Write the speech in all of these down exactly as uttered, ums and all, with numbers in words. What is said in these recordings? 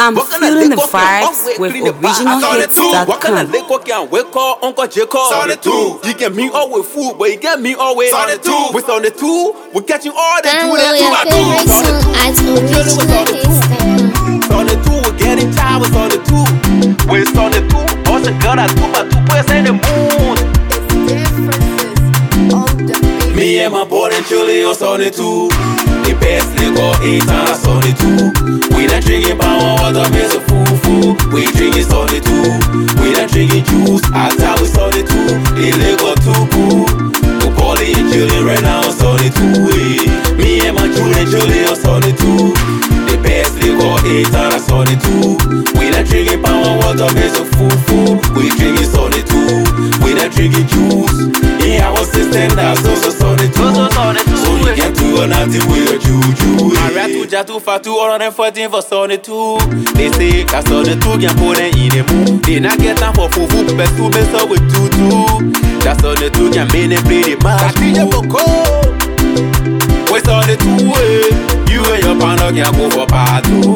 I'm feeling the vibes with original hits dot What kind of com. liquor can we call Uncle Jacob? Sonny-two. You get me all with food, but you get me all with Sonny-two. With Sonny-two, we're catching all the two Download your favorite song at original hits dot com. Sonny-two, we're getting tired with Sonny-two. With Sonny-two, also got a two by two boys in the moon. Me and my boy and Chili on Sonny-two. The best liquor in town, Sonny-two. We not drinking power water, miss a foo-foo. We drinking Sonny-two. We not drinking juice, after we Sonny-two. The liquor too cool. To Polly and Chili right now on Sonny-two. eh. Me and my Julie and Chili on Sonny-two. The best liquor in town, Sonny-two. We not drinking power water, miss a foo-foo. We drinking Sonny-two. We not drinking juice. In our system, that's also Sonny-two. So you can do nothing with your juju. I rat to Jatu Fatu or on fourteen for Sonny-two. They say that Sonny-two can put it in the mood. They not get time for fufu, but to mess up with tutu. That Sonny-two can make them play the match. Wait Sonny-two, eh? You and your partner can go for part two.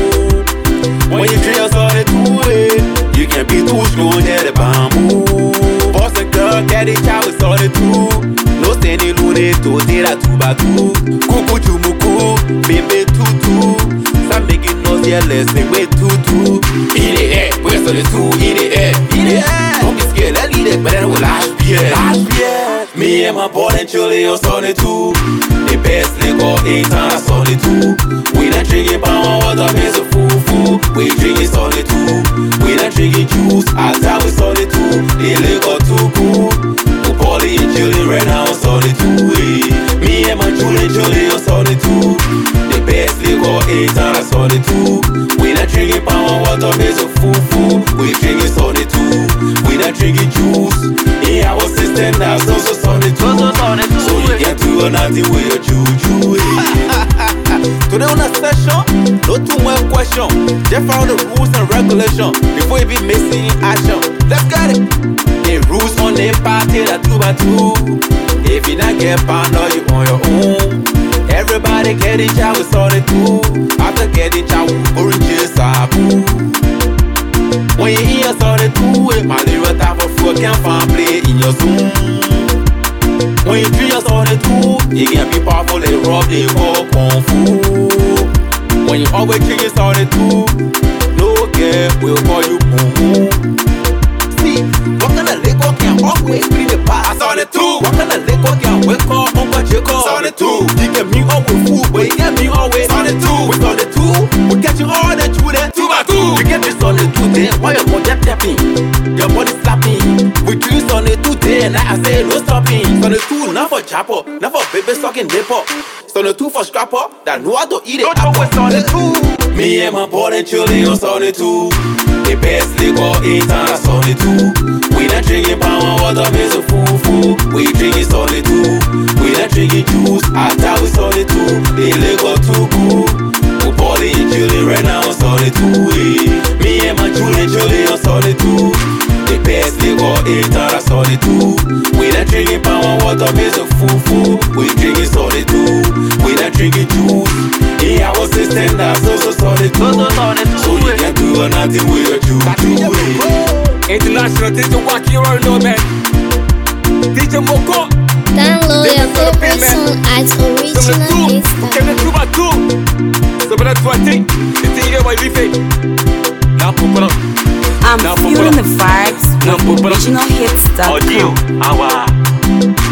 When you drink your Sonny-two, eh? You can be too strong, yeah, the bamboo. Boss and girl, get it out with Sonny-two. No standing lune to tera tuba tu. Kuku jumuku, baby tutu. Some making noise, yeah, let's say wait tutu. In the air, we're Sonny-two, in the air, in the air. Don't be scared, let's lead it, but then we'll last year. Last year. Me and my boy and Chili on Sonny-two. The best liquor in town, Sonny-two. We not drinking power water, miss a foo-foo. We drinking Sonny-two. We not drinking juice, after we Sonny-two. The liquor too cool. To Polly and Julie right now on Sonny-two. eh. Me and my Julie and Julie on Sonny-two. The best liquor in town, Sonny-two. We not drinking power water, miss a foo-foo. We drinking Sonny-two. We not drinking juice. In our system, that's also Sonny-two. So you can do nothing with your juju. eh. Today on a session, no too much question. Just follow the rules and regulations before you be missing in action. Let's get it. The rules on the party that two by two. If you not get found out, you on your own. Everybody get each other with Sonny-two. After getting each other, oranges are boo. When you hear Sonny-two, my little type of food can find play in your Zoom. When you drink your Sonny-two, you can be powerful and rob the whole kung fu. When you always drink your Sonny-two, no girl will call you boom. See, what kind of liquor can always clean the past? Sonny-two. What kind of liquor can wake up Uncle Jacob? Sonny-two. You get me all with food, but you get me always Sonny-two. With Sonny-two, we get you all that you there. Two by two. You get this Sonny-two there, while your body tapping, your body slapping. We drink Sonny-two there, and I say no stopping. Sonny-two, not for chopper, not for baby sucking dipper. Sonny-two for scrapper, that know how to eat it. Don't know with Sonny-two. Me and my boy and Chili on Sonny-two. The best liquor in town, Sonny-two. We not drinking power water, miss a foo-foo. We drinking Sonny-two. We not drinking juice, after we Sonny-two. The liquor too cool. To Polly and Julie right now on Sonny-two. eh. Me and my Julie and Julie on Sonny-two. The best liquor in town, Sonny-two. We not drinking power water, miss a foo-foo. We drinking Sonny-two. We not drinking juice. In our system, that's also Sonny-two. So you can do nothing with your juju. International D J Wacky, you already know, man. D J Moko. Download your favorite song at original hits dot Can com. you do my two? So, but that's what I think. The thing here, why we fake. Now, put up. I'm Now, feeling Popola. the vibes Now, with Popola. original hits dot Audio, com. awa.